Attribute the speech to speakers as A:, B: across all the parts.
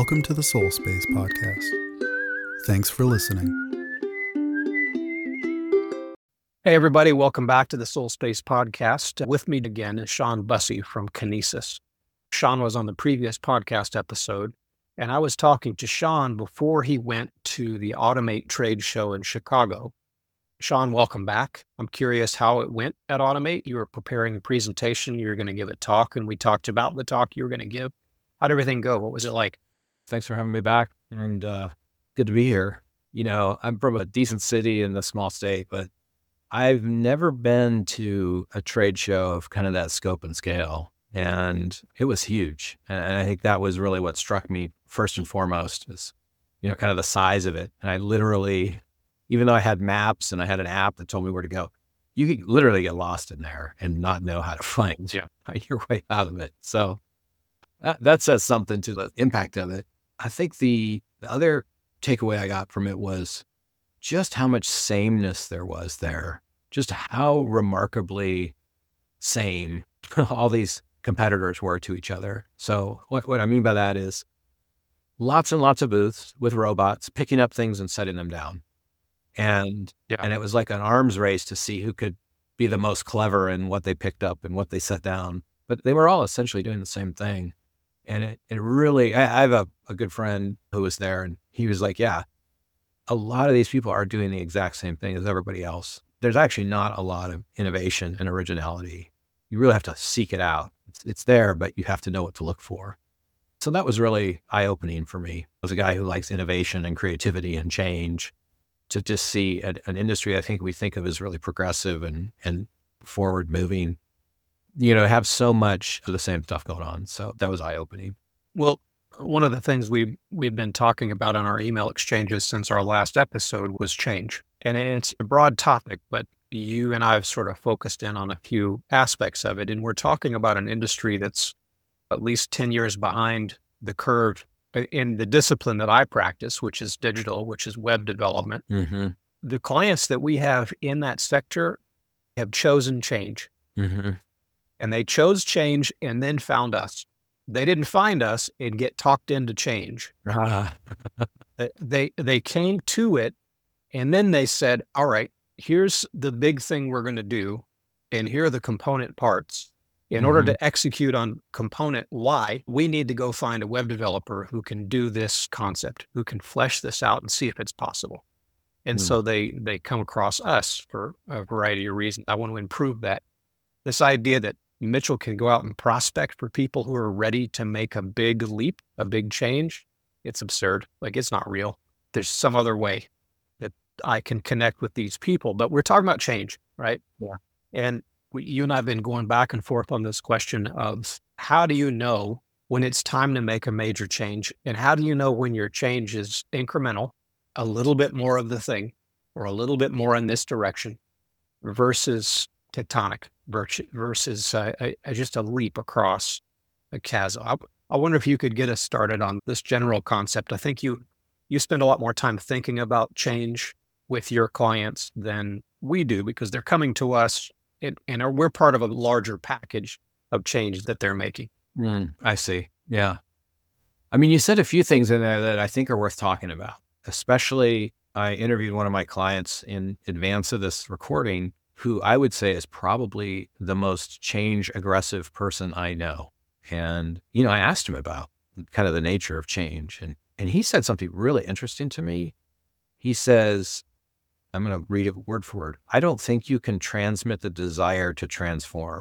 A: Welcome to the Soul Space Podcast. Thanks for listening.
B: Hey, everybody. Welcome back to the Soul Space Podcast. With me again is Sean Bussey from Kinesis. Sean was on the previous podcast episode, and I was talking to Sean before he went to the Automate trade show in Chicago. Sean, welcome back. I'm curious how it went at Automate. You were preparing a presentation. You were going to give a talk, and we talked about the talk you were going to give. How'd everything go? What was it like?
C: Thanks for having me back, and good to be here. You know, I'm from a decent city in a small state, but I've never been to a trade show of kind of that scope and scale, and it was huge. And I think that was really what struck me first and foremost is, you know, kind of the size of it. And I literally, even though I had maps and I had an app that told me where to go, you could literally get lost in there and not know how to find your way out of it. So that says something to the impact of it. I think the other takeaway I got from it was just how much sameness there was there, just how remarkably same all these competitors were to each other. So what I mean by that is lots and lots of booths with robots picking up things and setting them down. And it was like an arms race to see who could be the most clever in what they picked up and what they set down. But they were all essentially doing the same thing. And it really, I have a good friend who was there, and he was like, yeah, a lot of these people are doing the exact same thing as everybody else. There's actually not a lot of innovation and originality. You really have to seek it out. It's there, but you have to know what to look for. So that was really eye-opening for me. As a guy who likes innovation and creativity and change, to just see an industry I think we think of as really progressive and forward-moving, you know, have so much of the same stuff going on. So that was eye-opening.
B: Well, one of the things we've been talking about on our email exchanges since our last episode was change. And it's a broad topic, but you and I have sort of focused in on a few aspects of it. And we're talking about an industry that's at least 10 years behind the curve in the discipline that I practice, which is digital, which is web development.
C: Mm-hmm.
B: The clients that we have in that sector have chosen change.
C: Mm-hmm.
B: And they chose change and then found us. They didn't find us and get talked into change. They came to it, and then they said, all right, here's the big thing we're going to do, and here are the component parts. In order to execute on component Y, we need to go find a web developer who can do this concept, who can flesh this out and see if it's possible. And so they come across us for a variety of reasons. I want to improve that. This idea that Mitchell can go out and prospect for people who are ready to make a big leap, a big change. It's absurd. Like, it's not real. There's some other way that I can connect with these people, but we're talking about change, right?
C: Yeah.
B: And you and I have been going back and forth on this question of how do you know when it's time to make a major change? And how do you know when your change is incremental, a little bit more of the thing, or a little bit more in this direction versus tectonic, versus just a leap across a chasm. I wonder if you could get us started on this general concept. I think you spend a lot more time thinking about change with your clients than we do, because they're coming to us and we're part of a larger package of change that they're making.
C: I see. Yeah. I mean, you said a few things in there that I think are worth talking about. Especially, I interviewed one of my clients in advance of this recording, who I would say is probably the most change aggressive person I know. And, you know, I asked him about kind of the nature of change, and he said something really interesting to me. He says, I'm going to read it word for word. I don't think you can transmit the desire to transform.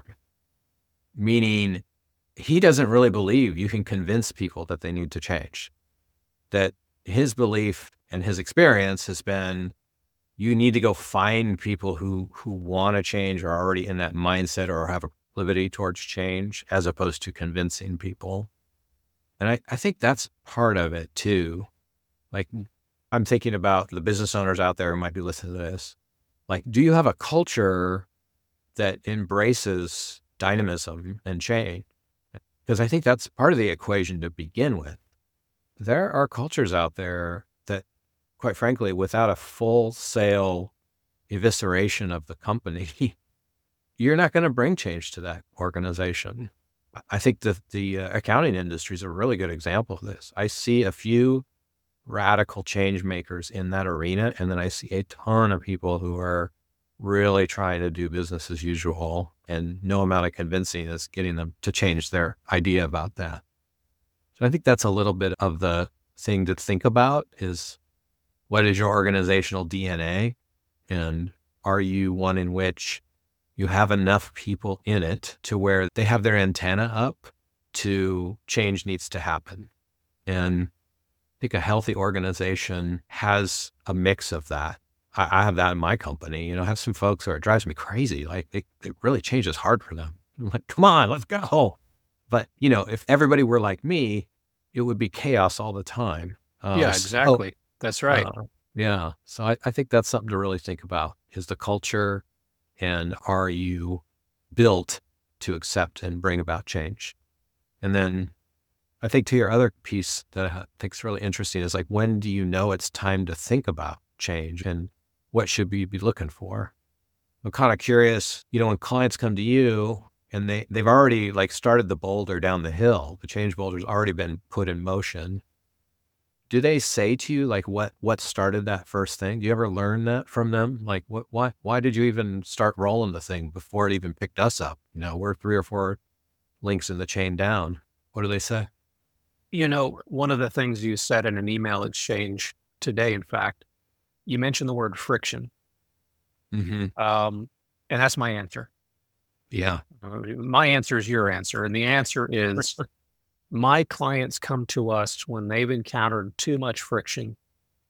C: Meaning, he doesn't really believe you can convince people that they need to change. That his belief and his experience has been, you need to go find people who want to change, or are already in that mindset, or have a proclivity towards change, as opposed to convincing people. And I think that's part of it too. Like, I'm thinking about the business owners out there who might be listening to this. Like, do you have a culture that embraces dynamism and change? Because I think that's part of the equation to begin with. There are cultures out there that, quite frankly, without a full-sale evisceration of the company, you're not going to bring change to that organization. I think the accounting industry is a really good example of this. I see a few radical change makers in that arena, and then I see a ton of people who are really trying to do business as usual, and no amount of convincing is getting them to change their idea about that. So I think that's a little bit of the thing to think about is, what is your organizational DNA? And are you one in which you have enough people in it to where they have their antenna up to change needs to happen? And I think a healthy organization has a mix of that. I have that in my company. I have some folks who it drives me crazy. Like it really change is hard for them. I'm like, come on, let's go. But if everybody were like me, it would be chaos all the time.
B: Yeah, exactly. That's right.
C: Yeah. So I think that's something to really think about, is the culture, and are you built to accept and bring about change? And then I think to your other piece that I think is really interesting is like, when do you know it's time to think about change, and what should we be looking for? I'm kind of curious, when clients come to you and they've already like started the boulder down the hill, the change boulder's already been put in motion. Do they say to you like what started that first thing? Do you ever learn that from them? Like why did you even start rolling the thing before it even picked us up? We're 3 or 4 links in the chain down. What do they say?
B: One of the things you said in an email exchange today, in fact, you mentioned the word friction.
C: Mm-hmm.
B: And that's my answer.
C: Yeah.
B: My answer is your answer. And the answer is my clients come to us when they've encountered too much friction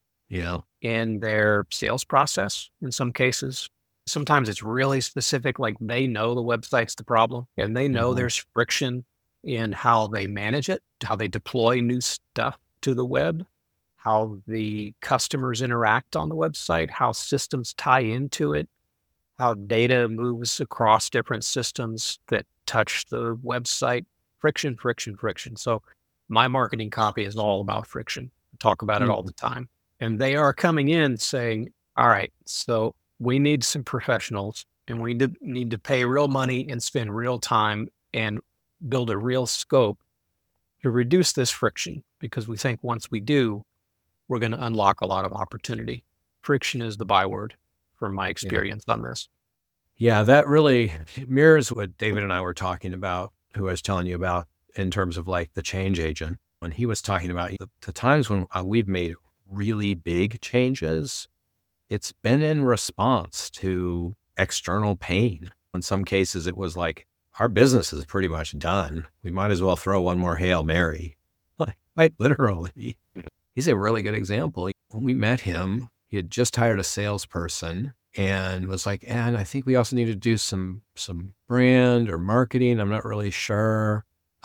B: in their sales process. In some cases, sometimes it's really specific, like they know the website's the problem, and they know there's friction in how they manage it, how they deploy new stuff to the web, how the customers interact on the website, how systems tie into it, how data moves across different systems that touch the website. Friction, friction, friction. So my marketing copy is all about friction. I talk about it all the time. And they are coming in saying, all right, so we need some professionals, and we need to pay real money and spend real time and build a real scope to reduce this friction, because we think once we do, we're going to unlock a lot of opportunity. Friction is the byword from my experience on this.
C: Yeah, that really mirrors what David and I were talking about, who I was telling you about in terms of like the change agent. When he was talking about the times when we've made really big changes, it's been in response to external pain. In some cases, it was like, our business is pretty much done. We might as well throw one more Hail Mary. Like literally. He's a really good example. When we met him, he had just hired a salesperson and was like, and I think we also need to do some brand or marketing. I'm not really sure.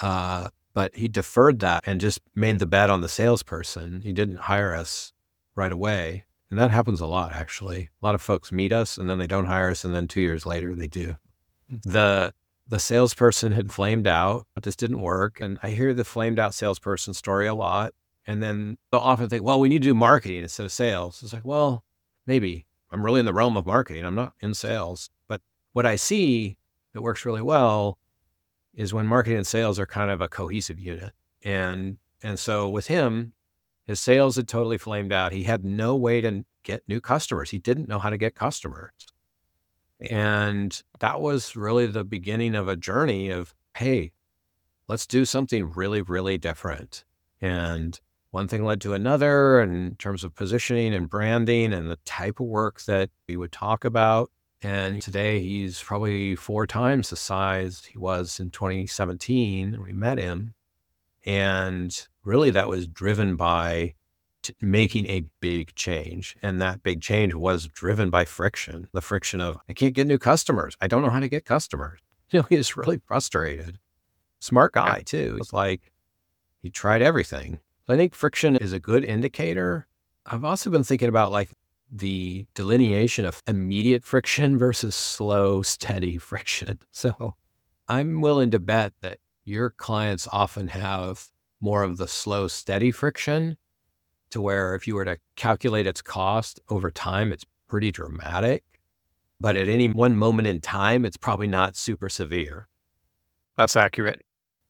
C: But he deferred that and just made the bet on the salesperson. He didn't hire us right away. And that happens a lot, actually. A lot of folks meet us and then they don't hire us. And then 2 years later, they do. The salesperson had flamed out, but this didn't work. And I hear the flamed out salesperson story a lot. And then they'll often think, well, we need to do marketing instead of sales. It's like, well, maybe. I'm really in the realm of marketing. I'm not in sales. But what I see that works really well is when marketing and sales are kind of a cohesive unit. And so with him, his sales had totally flamed out. He had no way to get new customers. He didn't know how to get customers. And that was really the beginning of a journey of, hey, let's do something really, really different. And one thing led to another in terms of positioning and branding and the type of work that we would talk about. And today he's probably 4 times the size he was in 2017 when we met him. And really that was driven by making a big change. And that big change was driven by friction, the friction of, I can't get new customers. I don't know how to get customers. He's really frustrated. Smart guy too. It's like, he tried everything. I think friction is a good indicator. I've also been thinking about like the delineation of immediate friction versus slow, steady friction. So I'm willing to bet that your clients often have more of the slow, steady friction, to where if you were to calculate its cost over time, it's pretty dramatic. But at any one moment in time, it's probably not super severe.
B: That's accurate.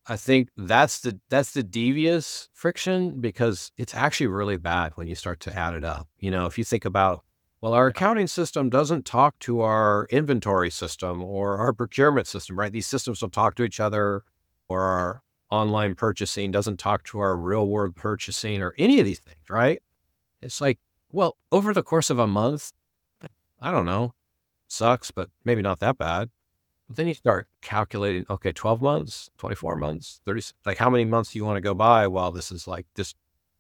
C: I think that's the devious friction, because it's actually really bad when you start to add it up. If you think about, well, our accounting system doesn't talk to our inventory system or our procurement system, right? These systems don't talk to each other, or our online purchasing doesn't talk to our real world purchasing, or any of these things, right? It's like, well, over the course of a month, I don't know, sucks, but maybe not that bad. But then you start calculating, okay, 12 months, 24 months, 30, like how many months do you want to go by while this is like just,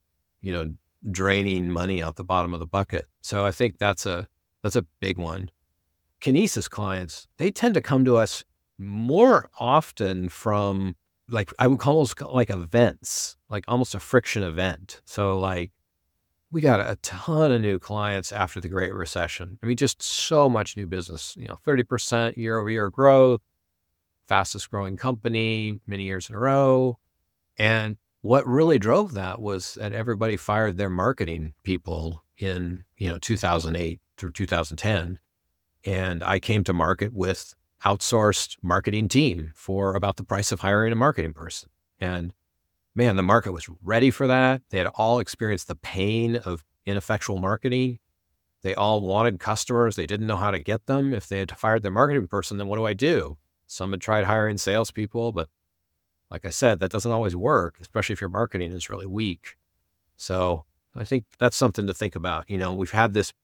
C: draining money out the bottom of the bucket. So I think that's a big one. Kinesis clients, they tend to come to us more often from, like, I would call those like events, like almost a friction event. So like, we got a ton of new clients after the Great Recession. I mean, just so much new business, 30% year-over-year growth, fastest growing company, many years in a row. And what really drove that was that everybody fired their marketing people in, 2008 through 2010. And I came to market with outsourced marketing team for about the price of hiring a marketing person. And man, the market was ready for that. They had all experienced the pain of ineffectual marketing. They all wanted customers. They didn't know how to get them. If they had fired their marketing person, then what do I do? Some had tried hiring salespeople, but like I said, that doesn't always work, especially if your marketing is really weak. So I think that's something to think about. We've had this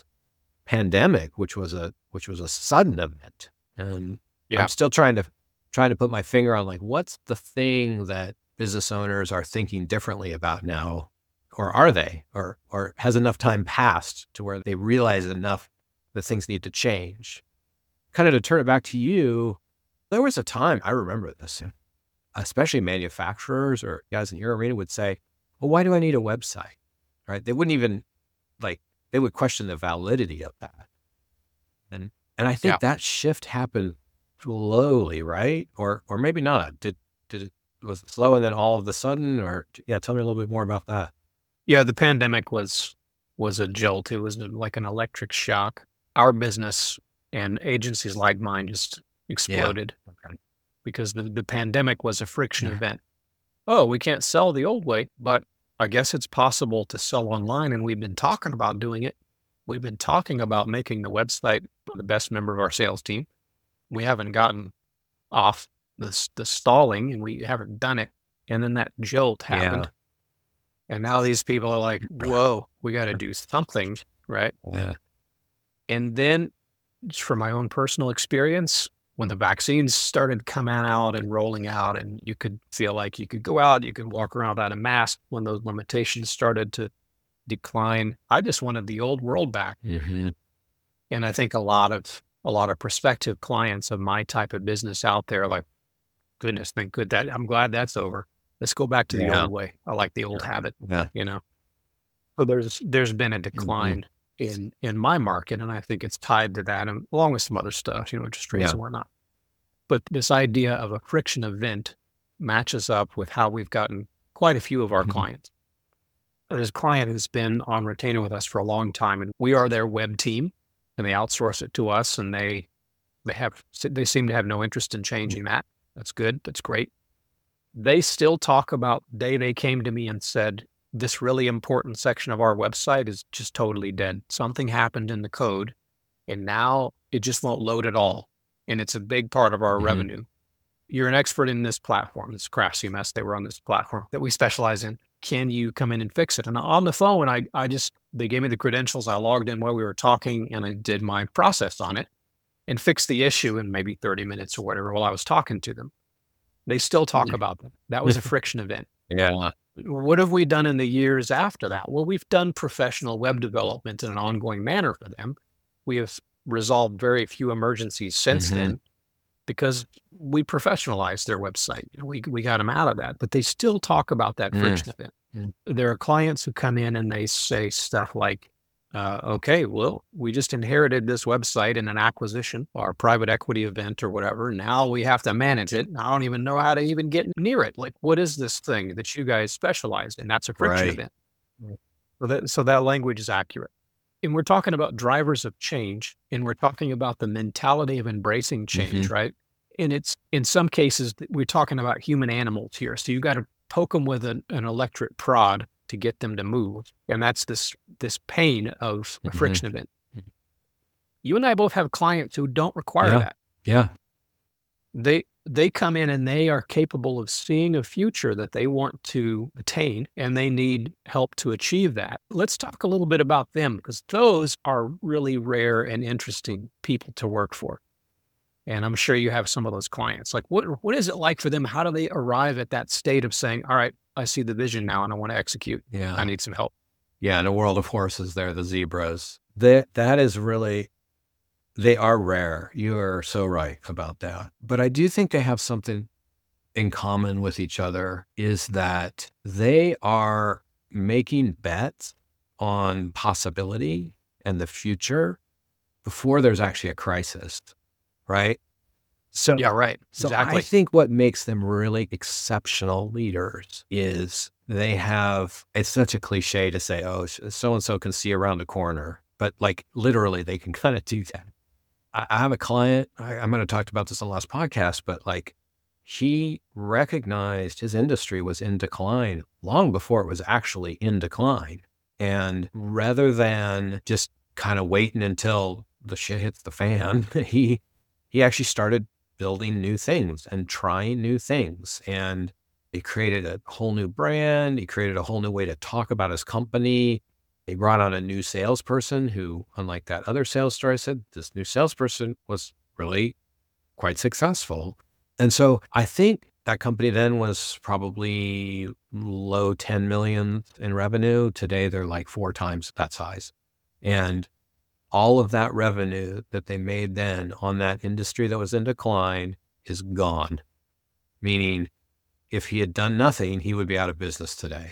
C: pandemic, which was a sudden event, and I'm still trying to put my finger on, like, what's the thing that business owners are thinking differently about now, or are they, or has enough time passed to where they realize enough that things need to change? Kind of to turn it back to you, there was a time, I remember this, especially manufacturers or guys in your arena would say, well, why do I need a website? Right? They wouldn't even, like, they would question the validity of that. And I think that shift happened slowly, right? Or maybe not. Did it, was it slow and then all of a sudden, or tell me a little bit more about that.
B: Yeah, the pandemic was a jolt. It was like an electric shock. Our business and agencies like mine just exploded because the pandemic was a friction event. Oh, we can't sell the old way, but I guess it's possible to sell online, and we've been talking about doing it. We've been talking about making the website the best member of our sales team. We haven't gotten off the stalling, and we haven't done it. And then that jolt happened. And now these people are like, whoa, we got to do something, right?
C: Yeah.
B: And then, just from my own personal experience, when the vaccines started coming out and rolling out, and you could feel like you could go out, you could walk around without a mask, when those limitations started to decline, I just wanted the old world back.
C: Mm-hmm.
B: And I think a lot of prospective clients of my type of business out there are like, goodness, thank good that I'm glad that's over. Let's go back to the old way. I like the old habit. So there's been a decline in my market, and I think it's tied to that, and along with some other stuff, interest rates and whatnot. But this idea of a friction event matches up with how we've gotten quite a few of our clients. There's a client who's been on retainer with us for a long time, and we are their web team, and they outsource it to us, and they seem to have no interest in changing that. That's good. That's great. They still talk about the day they came to me and said, this really important section of our website is just totally dead. Something happened in the code, and now it just won't load at all. And it's a big part of our revenue. You're an expert in this platform, this Craft CMS. They were on this platform that we specialize in. Can you come in and fix it? And on the phone, they gave me the credentials. I logged in while we were talking, and I did my process on it and fixed the issue in maybe 30 minutes or whatever while I was talking to them. They still talk about that. That was a friction event.
C: Yeah.
B: What have we done in the years after that? Well, we've done professional web development in an ongoing manner for them. We have resolved very few emergencies since then because we professionalized their website. We got them out of that, but they still talk about that friction event. There are clients who come in and they say stuff like, okay, well, we just inherited this website in an acquisition or a private equity event or whatever. Now we have to manage it. I don't even know how to even get near it. Like, what is this thing that you guys specialize in? That's a friction event. So that language is accurate. And we're talking about drivers of change, and we're talking about the mentality of embracing change, right? And it's in some cases we're talking about human animals here. So you got to poke them with an electric prod to get them to move. And that's this pain of a friction event. You and I both have clients who don't require that.
C: Yeah.
B: They come in and they are capable of seeing a future that they want to attain, and they need help to achieve that. Let's talk a little bit about them, because those are really rare and interesting people to work for. And I'm sure you have some of those clients. Like, what is it like for them? How do they arrive at that state of saying, all right, I see the vision now and I want to execute.
C: Yeah.
B: I need some help.
C: Yeah. In a world of horses, they're the zebras. That is really, they are rare. You are so right about that. But I do think they have something in common with each other, is that they are making bets on possibility and the future before there's actually a crisis, right? So,
B: Yeah, right.
C: so
B: Exactly.
C: I think what makes them really exceptional leaders is they have, it's such a cliche to say, oh, so-and-so can see around the corner, but like literally they can kind of do that. I have a client, I might have talked about this on the last podcast, but like he recognized his industry was in decline long before it was actually in decline. And rather than just kind of waiting until the shit hits the fan, he actually started building new things and trying new things. And he created a whole new brand. He created a whole new way to talk about his company. He brought on a new salesperson who, unlike that other sales story I said, this new salesperson was really quite successful. And so I think that company then was probably low 10 million in revenue. Today, they're like 4 times that size. And all of that revenue that they made then on that industry that was in decline is gone. Meaning, if he had done nothing, he would be out of business today.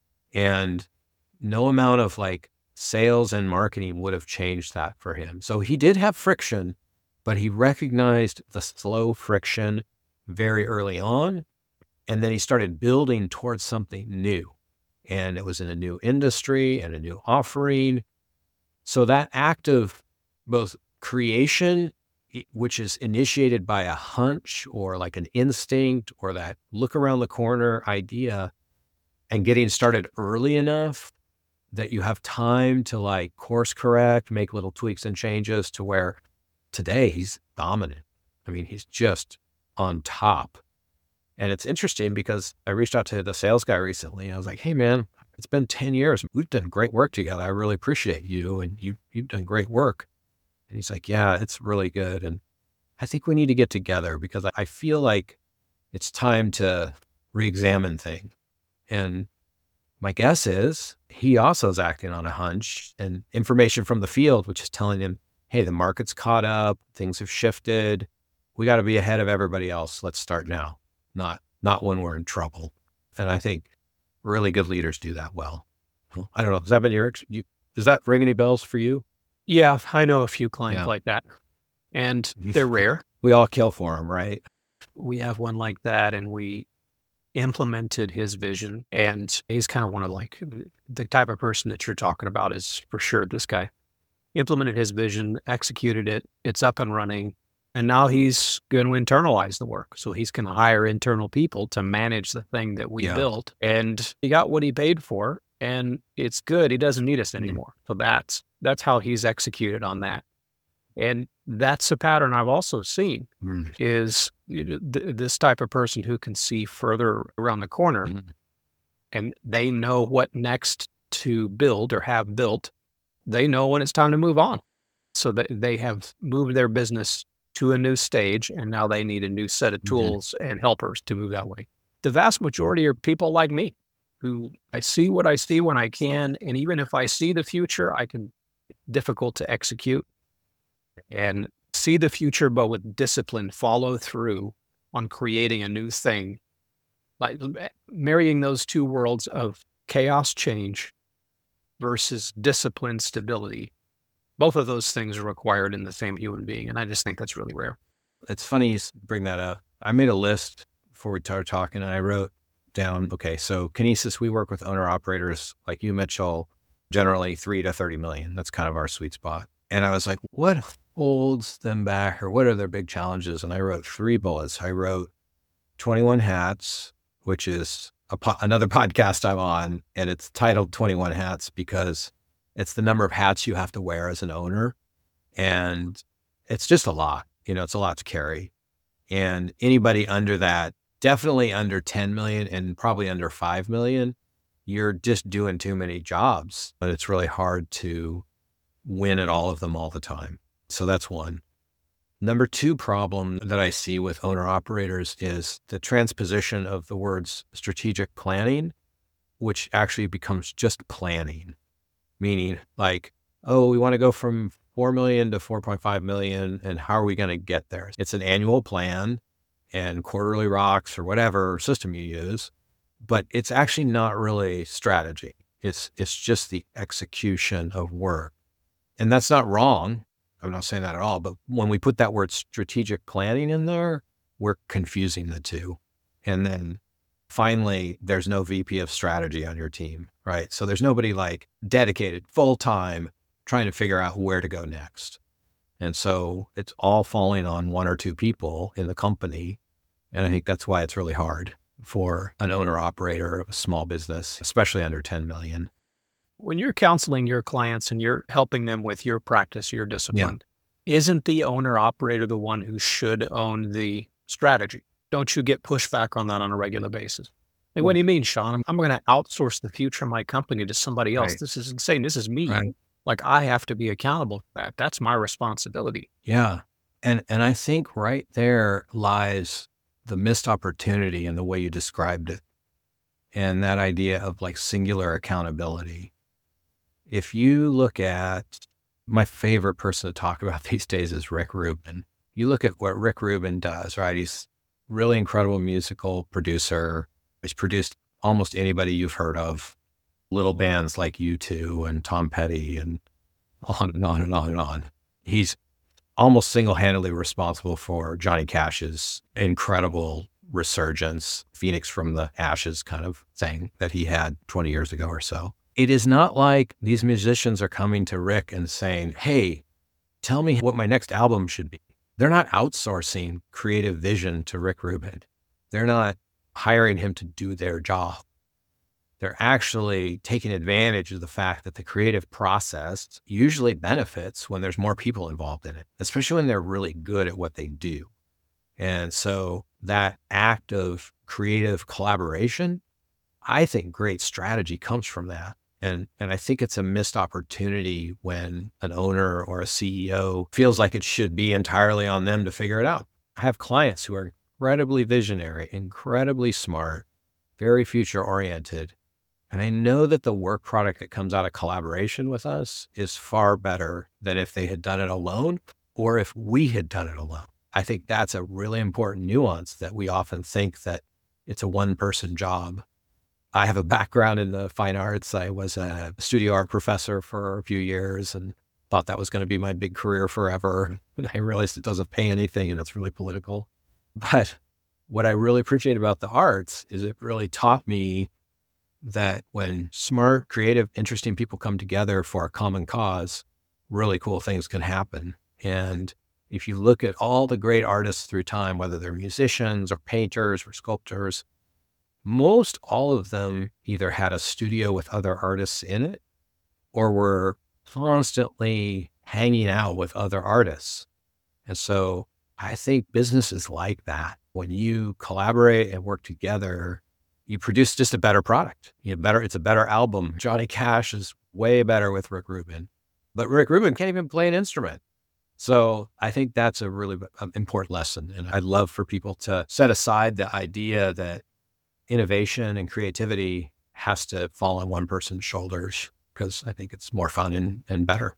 C: And no amount of like sales and marketing would have changed that for him. So he did have friction, but he recognized the slow friction very early on. And then he started building towards something new. And it was in a new industry and a new offering. So that act of both creation, which is initiated by a hunch or like an instinct or that look around the corner idea, and getting started early enough that you have time to like course correct, make little tweaks and changes to where today he's dominant. I mean, he's just on top. And it's interesting because I reached out to the sales guy recently. I was like, hey man, it's been 10 years. We've done great work together. I really appreciate you. And you've done great work. And he's like, yeah, it's really good. And I think we need to get together because I feel like it's time to re-examine things. And my guess is he also is acting on a hunch and information from the field, which is telling him, hey, the market's caught up, things have shifted. We got to be ahead of everybody else. Let's start now, not when we're in trouble. And I think really good leaders do that well. I don't know. Has that been does that ring any bells for you?
B: Yeah, I know a few clients like that, and they're rare.
C: We all kill for them, right?
B: We have one like that, and we implemented his vision, and he's kind of one of like the type of person that you're talking about is for sure this guy. Implemented his vision, executed it, it's up and running, and now he's going to internalize the work. So he's going to hire internal people to manage the thing that we built, and he got what he paid for, and it's good. He doesn't need us anymore. So that's how he's executed on that. And that's a pattern I've also seen is this type of person who can see further around the corner and they know what next to build or have built. They know when it's time to move on. So that they have moved their business to a new stage and now they need a new set of tools and helpers to move that way. The vast majority are people like me who I see what I see when I can. And even if I see the future, difficult to execute. And see the future, but with discipline, follow through on creating a new thing, like marrying those two worlds of chaos change versus discipline stability. Both of those things are required in the same human being. And I just think that's really rare.
C: It's funny you bring that up. I made a list before we started talking and I wrote down, okay, so Kinesis, we work with owner operators like you, Mitchell, generally 3 to 30 million. That's kind of our sweet spot. And I was like, what holds them back, or what are their big challenges? And I wrote 3 bullets. I wrote 21 Hats, which is another podcast I'm on, and it's titled 21 Hats because it's the number of hats you have to wear as an owner. And it's just a lot, it's a lot to carry. And anybody under that, definitely under 10 million and probably under 5 million, you're just doing too many jobs, but it's really hard to win at all of them all the time. So that's one. Number 2 problem that I see with owner operators is the transposition of the words strategic planning, which actually becomes just planning, meaning like, oh, we want to go from 4 million to 4.5 million. And how are we going to get there? It's an annual plan and quarterly rocks or whatever system you use, but it's actually not really strategy. It's just the execution of work. And that's not wrong. I'm not saying that at all, but when we put that word strategic planning in there, we're confusing the two. And then finally, there's no VP of strategy on your team, right? So there's nobody like dedicated full-time trying to figure out where to go next. And so it's all falling on 1 or 2 people in the company. And I think that's why it's really hard for an owner operator of a small business, especially under 10 million.
B: When you're counseling your clients and you're helping them with your practice, your discipline, isn't the owner operator the one who should own the strategy? Don't you get pushback on that on a regular basis? Like, what do you mean, Sean? I'm going to outsource the future of my company to somebody else.
C: Right.
B: This is insane. This is me.
C: Right.
B: Like, I have to be accountable for that. That's my responsibility.
C: Yeah. And I think right there lies the missed opportunity in the way you described it. And that idea of like singular accountability. If you look at my favorite person to talk about these days is Rick Rubin. You look at what Rick Rubin does, right? He's a really incredible musical producer. He's produced almost anybody you've heard of, little bands like U2 and Tom Petty and on and on and on and on. He's almost single-handedly responsible for Johnny Cash's incredible resurgence, Phoenix from the ashes kind of thing that he had 20 years ago or so. It is not like these musicians are coming to Rick and saying, hey, tell me what my next album should be. They're not outsourcing creative vision to Rick Rubin. They're not hiring him to do their job. They're actually taking advantage of the fact that the creative process usually benefits when there's more people involved in it, especially when they're really good at what they do. And so that act of creative collaboration, I think great strategy comes from that. And I think it's a missed opportunity when an owner or a CEO feels like it should be entirely on them to figure it out. I have clients who are incredibly visionary, incredibly smart, very future oriented. And I know that the work product that comes out of collaboration with us is far better than if they had done it alone or if we had done it alone. I think that's a really important nuance that we often think that it's a one-person job. I have a background in the fine arts. I was a studio art professor for a few years and thought that was going to be my big career forever. And I realized it doesn't pay anything and it's really political. But what I really appreciate about the arts is it really taught me that when smart, creative, interesting people come together for a common cause, really cool things can happen. And if you look at all the great artists through time, whether they're musicians or painters or sculptors, most all of them either had a studio with other artists in it or were constantly hanging out with other artists. And so I think business is like that. When you collaborate and work together, you produce just a better product. It's a better album. Johnny Cash is way better with Rick Rubin, but Rick Rubin can't even play an instrument. So I think that's a really important lesson. And I'd love for people to set aside the idea that innovation and creativity has to fall on one person's shoulders, because I think it's more fun and better.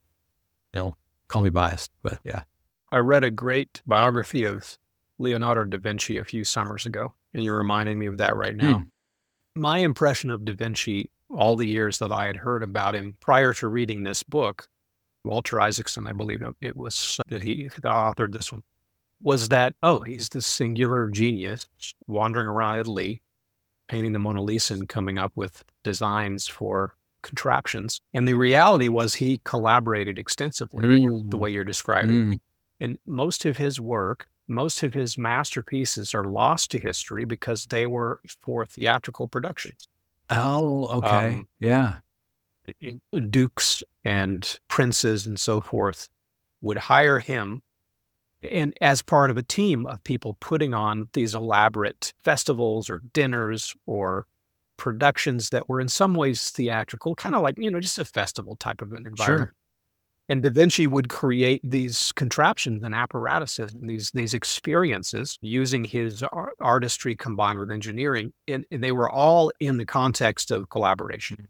C: Call me biased, but yeah.
B: I read a great biography of Leonardo da Vinci a few summers ago, and you're reminding me of that right now. My impression of da Vinci, all the years that I had heard about him prior to reading this book, Walter Isaacson, I believe it was that he authored this one, was that, he's this singular genius wandering around Italy, painting the Mona Lisa and coming up with designs for contraptions. And the reality was he collaborated extensively the way you're describing. And most of his work, most of his masterpieces are lost to history because they were for theatrical productions.
C: Oh, okay. Yeah.
B: Dukes and princes and so forth would hire him, and as part of a team of people putting on these elaborate festivals or dinners or productions that were in some ways theatrical, kind of like, just a festival type of an environment.
C: Sure.
B: And Da Vinci would create these contraptions and apparatuses and these experiences using his artistry combined with engineering. And they were all in the context of collaboration.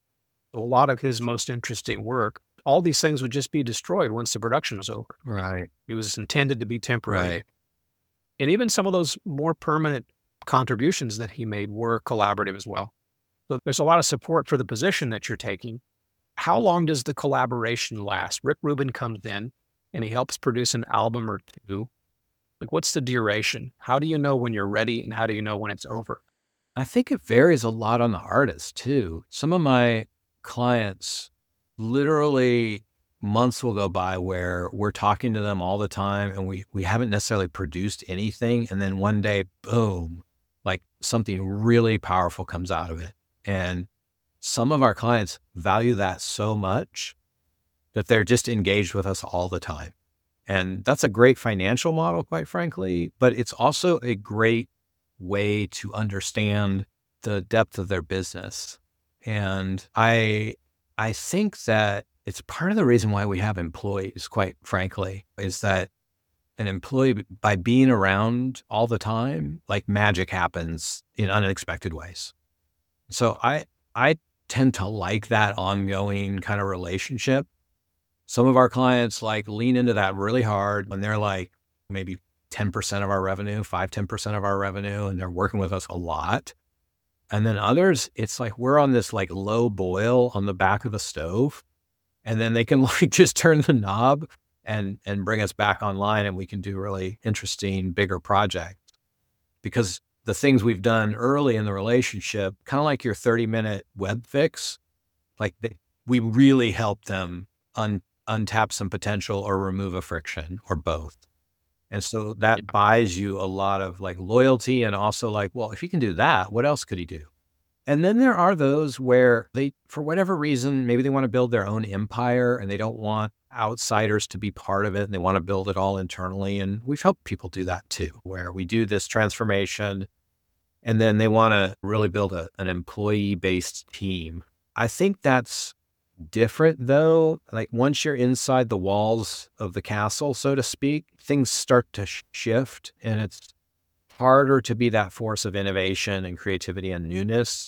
B: A lot of his most interesting work, all these things would just be destroyed once the production was over.
C: Right.
B: It was intended to be temporary.
C: Right.
B: And even some of those more permanent contributions that he made were collaborative as well. So there's a lot of support for the position that you're taking. How long does the collaboration last? Rick Rubin comes in and he helps produce an album or two. Like, what's the duration? How do you know when you're ready and how do you know when it's over?
C: I think it varies a lot on the artist too. Some of my clients, literally months will go by where we're talking to them all the time and we haven't necessarily produced anything. And then one day, boom, like something really powerful comes out of it. And some of our clients value that so much that they're just engaged with us all the time. And that's a great financial model, quite frankly, but it's also a great way to understand the depth of their business. And I think that it's part of the reason why we have employees, quite frankly, is that an employee, by being around all the time, like magic happens in unexpected ways. So I tend to like that ongoing kind of relationship. Some of our clients like lean into that really hard when they're like maybe 10% of our revenue, 10% of our revenue, and they're working with us a lot. And then others, it's like we're on this like low boil on the back of the stove, and then they can like just turn the knob and bring us back online, and we can do really interesting, bigger projects. Because the things we've done early in the relationship, kind of like your 30-minute web fix, like we really help them untap some potential or remove a friction or both. And so that buys you a lot of like loyalty and also like, well, if he can do that, what else could he do? And then there are those where they, for whatever reason, maybe they want to build their own empire and they don't want outsiders to be part of it and they want to build it all internally. And we've helped people do that too, where we do this transformation and then they want to really build an employee-based team. I think that's different though. Like once you're inside the walls of the castle, so to speak, things start to shift and it's harder to be that force of innovation and creativity and newness.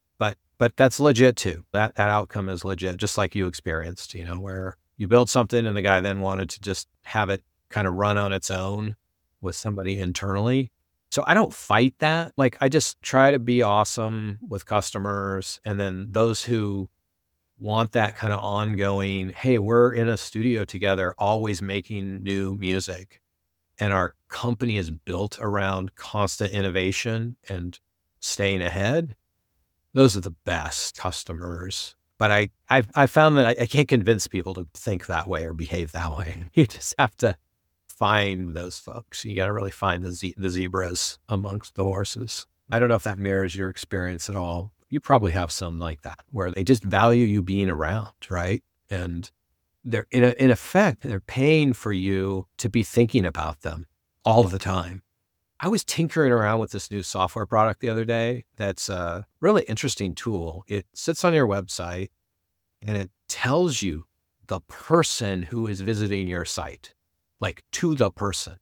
C: But that's legit too. That outcome is legit, just like you experienced, where you built something and the guy then wanted to just have it kind of run on its own with somebody internally. So I don't fight that. Like I just try to be awesome with customers. And then those who want that kind of ongoing, hey, we're in a studio together, always making new music. And our company is built around constant innovation and staying ahead. Those are the best customers. But I found that I can't convince people to think that way or behave that way. You just have to find those folks. You got to really find the zebras amongst the horses. I don't know if that mirrors your experience at all. You probably have some like that where they just value you being around, right? And they're in effect, they're paying for you to be thinking about them all the time. I was tinkering around with this new software product the other day. That's a really interesting tool. It sits on your website and it tells you the person who is visiting your site, like to the person.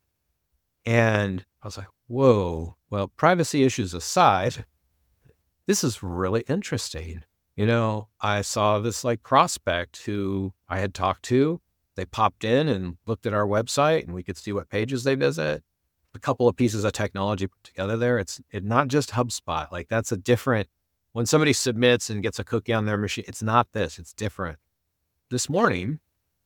C: And I was like, whoa, well, privacy issues aside, this is really interesting. I saw this like prospect who I had talked to. They popped in and looked at our website and we could see what pages they visit. A couple of pieces of technology put together there. It's not just HubSpot. Like that's a different, when somebody submits and gets a cookie on their machine, it's not this, it's different. This morning,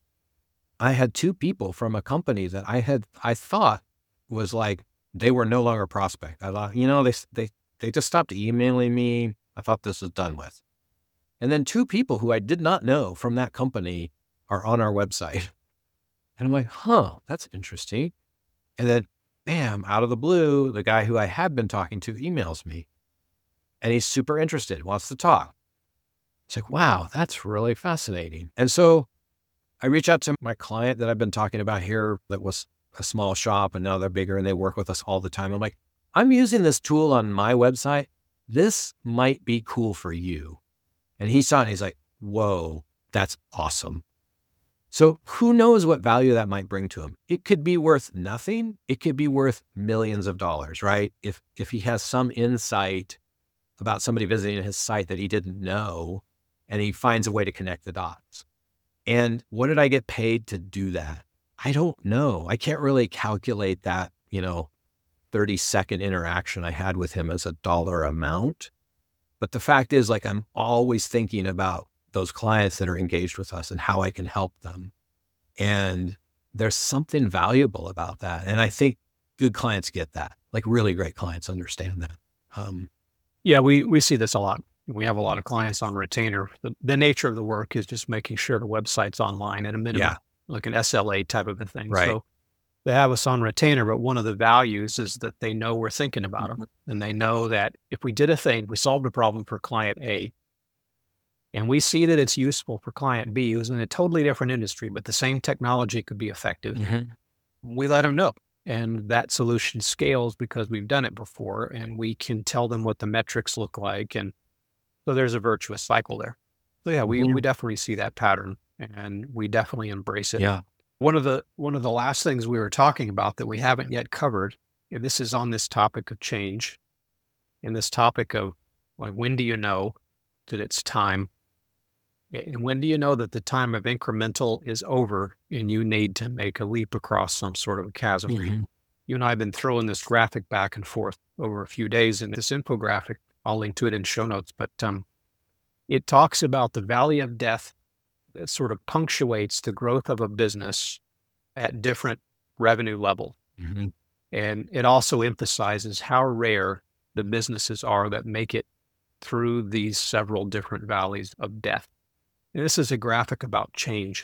C: I had two people from a company that I thought was like, they were no longer a prospect. I thought, they just stopped emailing me. I thought this was done with. And then 2 people who I did not know from that company are on our website. And I'm like, huh, that's interesting. And then, bam, out of the blue, the guy who I had been talking to emails me and he's super interested, wants to talk. It's like, wow, that's really fascinating. And so I reach out to my client that I've been talking about here that was a small shop and now they're bigger and they work with us all the time. I'm like, I'm using this tool on my website. This might be cool for you. And he saw it and he's like, whoa, that's awesome. So who knows what value that might bring to him? It could be worth nothing. It could be worth millions of dollars, right? If he has some insight about somebody visiting his site that he didn't know and he finds a way to connect the dots. And what did I get paid to do that? I don't know. I can't really calculate that, 30-second interaction I had with him as a dollar amount. But the fact is, like, I'm always thinking about those clients that are engaged with us and how I can help them. And there's something valuable about that. And I think good clients get that, like really great clients understand that.
B: Yeah, we see this a lot. We have a lot of clients on retainer. The nature of the work is just making sure the website's online at a minimum, like an SLA type of a thing.
C: Right.
B: So they have us on retainer, but one of the values is that they know we're thinking about them. And they know that if we did a thing, we solved a problem for client A, and we see that it's useful for client B, who's in a totally different industry, but the same technology could be effective. We let them know. And that solution scales because we've done it before and we can tell them what the metrics look like. And so there's a virtuous cycle there. So yeah, we definitely see that pattern and we definitely embrace it.
C: Yeah.
B: One of the last things we were talking about that we haven't yet covered, and this is on this topic of change and this topic of, like, when do you know that it's time? And when do you know that the time of incremental is over and you need to make a leap across some sort of a chasm? You and I have been throwing this graphic back and forth over a few days, and this infographic, I'll link to it in show notes, but it talks about the valley of death that sort of punctuates the growth of a business at different revenue levels. And it also emphasizes how rare the businesses are that make it through these several different valleys of death. And this is a graphic about change.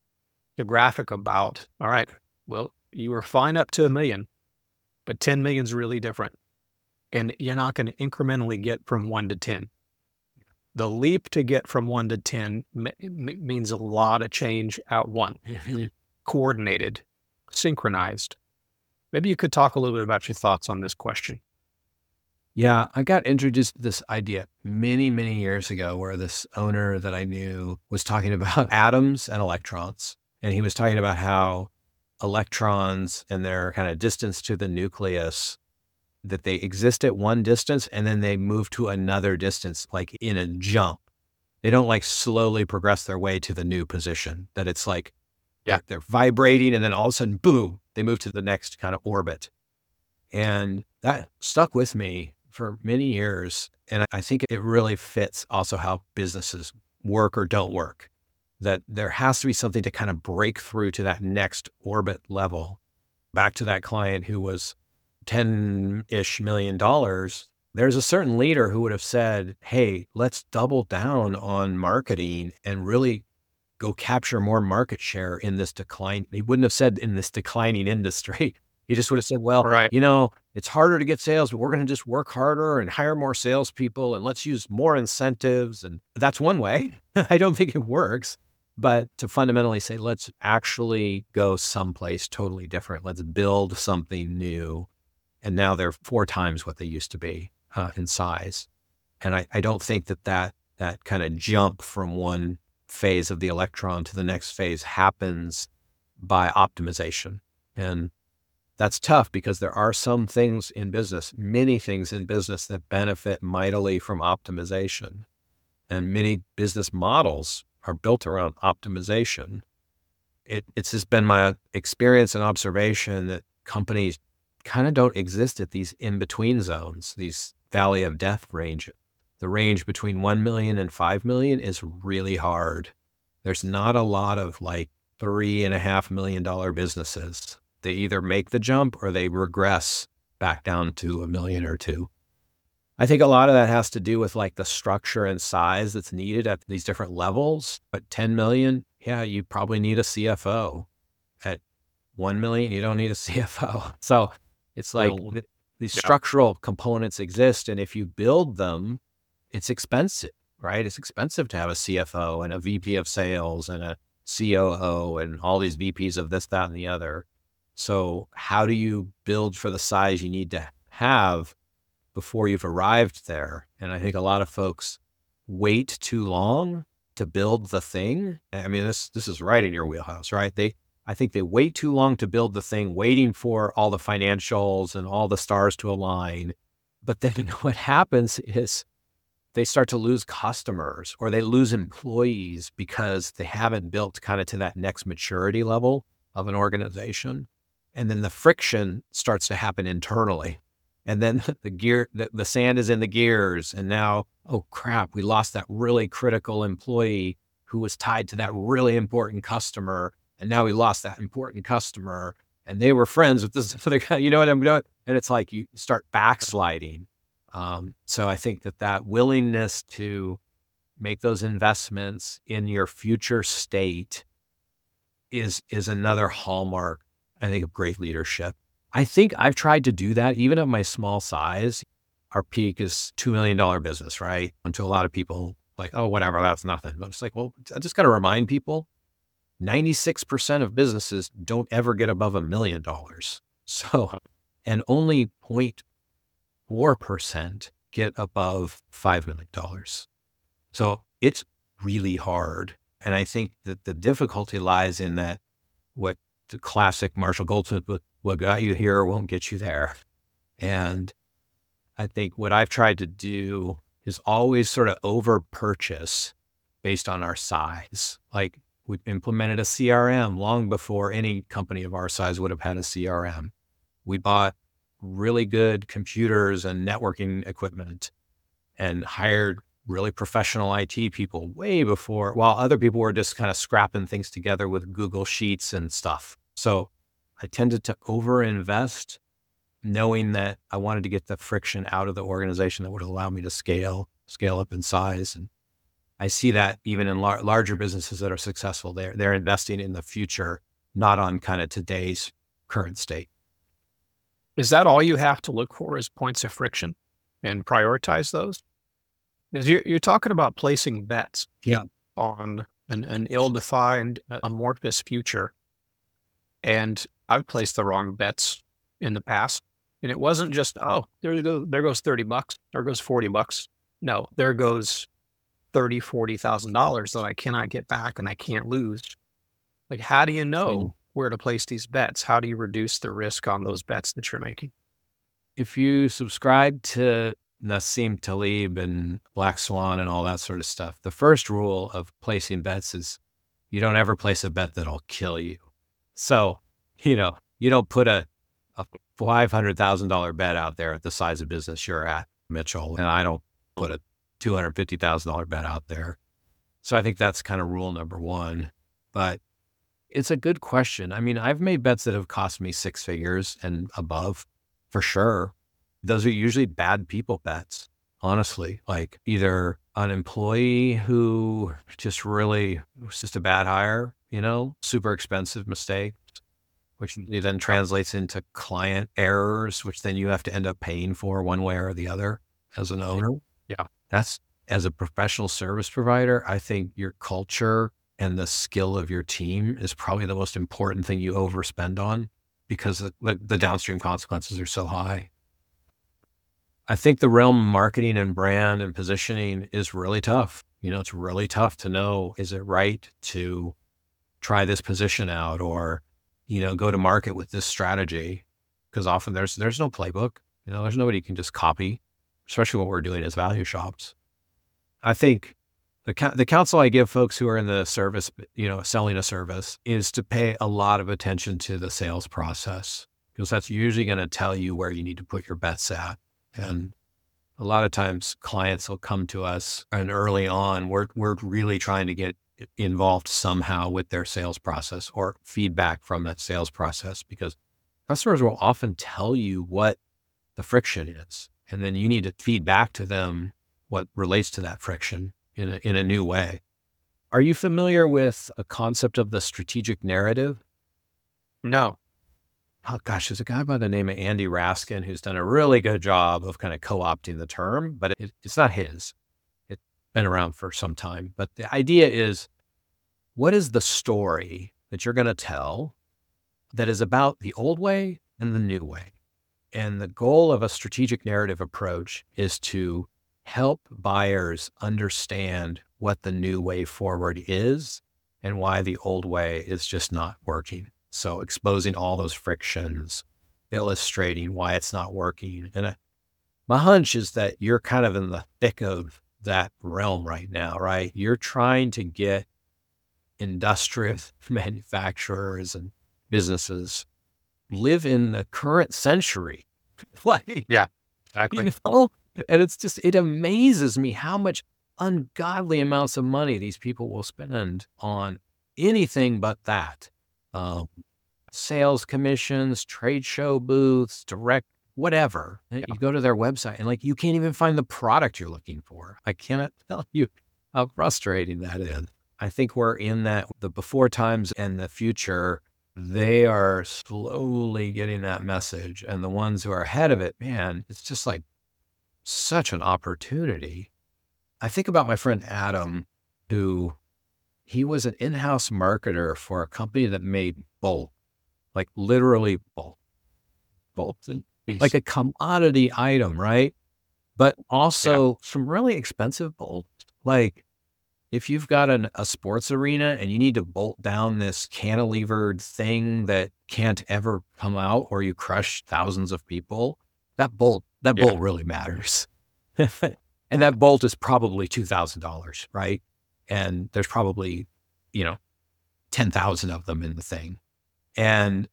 B: A graphic about, all right, well, you were fine up to 1 million, but 10 million is really different. And you're not going to incrementally get from 1 to 10. The leap to get from 1 to 10 means a lot of change at once, coordinated, synchronized. Maybe you could talk a little bit about your thoughts on this question.
C: Yeah, I got introduced to this idea many, many years ago where this owner that I knew was talking about atoms and electrons. And he was talking about how electrons and their kind of distance to the nucleus, that they exist at one distance and then they move to another distance, like in a jump. They don't like slowly progress their way to the new position, that it's like, they're vibrating and then all of a sudden, boom, they move to the next kind of orbit. And that stuck with me for many years. And I think it really fits also how businesses work or don't work, that there has to be something to kind of break through to that next orbit level. Back to that client who was $10-ish million, there's a certain leader who would have said, hey, let's double down on marketing and really go capture more market share in this decline. He wouldn't have said in this declining industry. He just would have said, well, it's harder to get sales, but we're going to just work harder and hire more salespeople and let's use more incentives. And that's one way. I don't think it works, but to fundamentally say, let's actually go someplace totally different. Let's build something new. And now they're 4 times what they used to be in size. And I don't think that kind of jump from one phase of the electron to the next phase happens by optimization. And that's tough because there are some things in business, many things in business that benefit mightily from optimization. And many business models are built around optimization. It's just been my experience and observation that companies kind of don't exist at these in-between zones, these valley of death range. The range between 1 million and 5 million is really hard. There's not a lot of like $3.5 million businesses. They either make the jump or they regress back down to 1 million or 2. I think a lot of that has to do with like the structure and size that's needed at these different levels. But 10 million, yeah, you probably need a CFO. At 1 million, you don't need a CFO. So it's like these structural components exist. And if you build them, it's expensive, right? It's expensive to have a CFO and a VP of sales and a COO and all these VPs of this, that, and the other. So how do you build for the size you need to have before you've arrived there? And I think a lot of folks wait too long to build the thing. I mean, this is right in your wheelhouse, right? I think they wait too long to build the thing, waiting for all the financials and all the stars to align. But then what happens is they start to lose customers or they lose employees because they haven't built kind of to that next maturity level of an organization. And then the friction starts to happen internally. And then the sand is in the gears. And now, oh crap, we lost that really critical employee who was tied to that really important customer. And now we lost that important customer and they were friends with this other guy, you know what I'm doing? And it's like you start backsliding. So I think that willingness to make those investments in your future state is another hallmark, I think, of great leadership. I think I've tried to do that even at my small size. Our peak is $2 million business, right? And to a lot of people, like, oh, whatever, that's nothing. But it's like, well, I just got to remind people, 96% of businesses don't ever get above $1 million. So, and only 0.4% get above $5 million. So it's really hard. And I think that the difficulty lies in that what the classic Marshall Goldsmith, what got you here won't get you there. And I think what I've tried to do is always sort of over purchase based on our size. Like we implemented a CRM long before any company of our size would have had a CRM. We bought really good computers and networking equipment and hired really professional IT people way before, while other people were just kind of scrapping things together with Google Sheets and stuff. So I tended to overinvest, knowing that I wanted to get the friction out of the organization that would allow me to scale up in size. And I see that even in larger businesses that are successful, they're investing in the future, not on kind of today's current state.
B: Is that all you have to look for is points of friction and prioritize those? Because you're talking about placing bets on an ill-defined, amorphous future. And I've placed the wrong bets in the past. And it wasn't just, oh, there goes $30, there goes $40. No, there goes $30,000, $40,000 that I cannot get back and I can't lose. Like, how do you know where to place these bets? How do you reduce the risk on those bets that you're making?
C: If you subscribe to Nassim Taleb and Black Swan and all that sort of stuff, the first rule of placing bets is you don't ever place a bet that'll kill you. So, you don't put a $500,000 bet out there at the size of business you're at, Mitchell, and I don't put a $250,000 bet out there. So I think that's kind of rule number one. But it's a good question. I mean, I've made bets that have cost me 6 figures and above, for sure. Those are usually bad people bets, honestly. Like either an employee who just really was just a bad hire, super expensive mistake, which then translates into client errors, which then you have to end up paying for one way or the other as an owner.
B: Yeah.
C: That's, as a professional service provider, I think your culture and the skill of your team is probably the most important thing you overspend on because the downstream consequences are so high. I think the realm of marketing and brand and positioning is really tough. It's really tough to know, is it right to try this position out or, go to market with this strategy? Because often there's no playbook, there's nobody you can just copy, especially what we're doing as value shops. I think the counsel I give folks who are in the service, selling a service, is to pay a lot of attention to the sales process, because that's usually going to tell you where you need to put your bets at. And a lot of times clients will come to us and early on, we're really trying to get involved somehow with their sales process or feedback from that sales process, because customers will often tell you what the friction is. And then you need to feed back to them what relates to that friction in a new way. Are you familiar with a concept of the strategic narrative?
B: No.
C: Oh gosh, there's a guy by the name of Andy Raskin who's done a really good job of kind of co-opting the term, but it's not his. It's been around for some time. But the idea is, what is the story that you're going to tell that is about the old way and the new way? And the goal of a strategic narrative approach is to help buyers understand what the new way forward is and why the old way is just not working. So exposing all those frictions, illustrating why it's not working. And my hunch is that you're kind of in the thick of that realm right now, right? You're trying to get industrial manufacturers and businesses live in the current century. Like,
B: Yeah, exactly.
C: you know? And it amazes me how much ungodly amounts of money these people will spend on anything but that. Sales commissions, trade show booths, direct, whatever. You go to their website and like, you can't even find the product you're looking for. I cannot tell you how frustrating that is. I think we're in that, the before times and the future, they are slowly getting that message. And the ones who are ahead of it, man, it's just like such an opportunity. I think about my friend Adam, who he was an in-house marketer for a company that made bolt, like literally bolts, like a commodity item, right? But also some really expensive bolts. Like if you've got a sports arena and you need to bolt down this cantilevered thing that can't ever come out, or you crush thousands of people, that bolt really matters. And that bolt is probably $2,000, right? And there's probably, 10,000 of them in the thing. And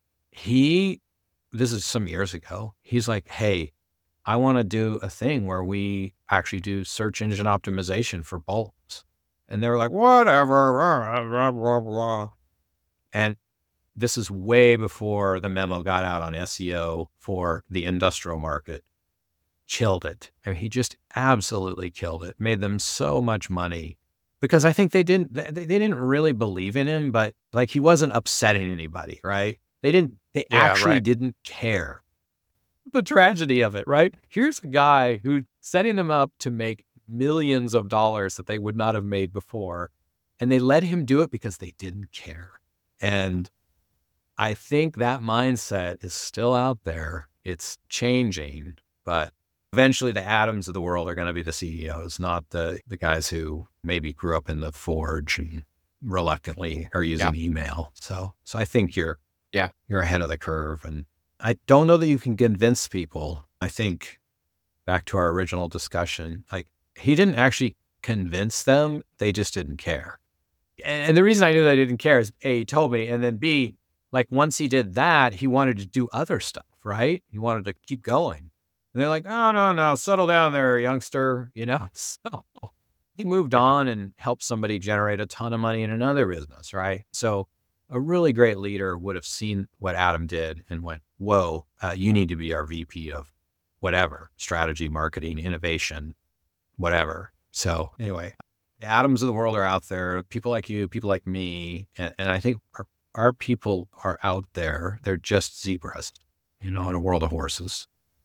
C: this is some years ago, he's like, hey, I want to do a thing where we actually do search engine optimization for bolts. And they were like, whatever, blah, blah, blah. And this is way before the memo got out on SEO for the industrial market. Killed it. I mean, he just absolutely killed it. Made them so much money because I think they didn't really believe in him, but like he wasn't upsetting anybody, right? They actually didn't care. The tragedy of it, right? Here's a guy who's setting them up to make millions of dollars that they would not have made before. And they let him do it because they didn't care. And I think that mindset is still out there. It's changing, but eventually the Adams of the world are going to be the CEOs, not the guys who maybe grew up in the Forge and reluctantly are using email. So I think you're ahead of the curve. And I don't know that you can convince people. I think back to our original discussion, like he didn't actually convince them. They just didn't care. And the reason I knew they didn't care is A, he told me, and then B, like once he did that, he wanted to do other stuff, right? He wanted to keep going. And they're like, oh, no, settle down there, youngster, So he moved on and helped somebody generate a ton of money in another business, right? So a really great leader would have seen what Adam did and went, whoa, you need to be our VP of whatever, strategy, marketing, innovation, whatever. So anyway, the Adams of the world are out there, people like you, people like me. And I think our people are out there. They're just zebras, in a world of horses.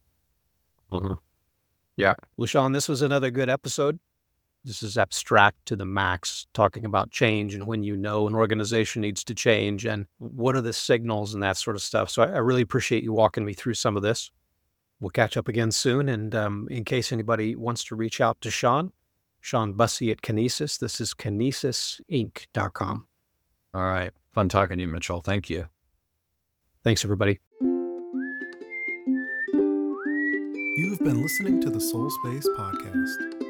B: Mm-hmm. Yeah. Well, Sean, this was another good episode. This is abstract to the max, talking about change and when an organization needs to change and what are the signals and that sort of stuff. So I really appreciate you walking me through some of this. We'll catch up again soon. And in case anybody wants to reach out to Sean Bussey at Kinesis, this is kinesisinc.com.
C: All right. Fun talking to you, Mitchell. Thank you.
B: Thanks, everybody.
A: You've been listening to the Soul Space Podcast.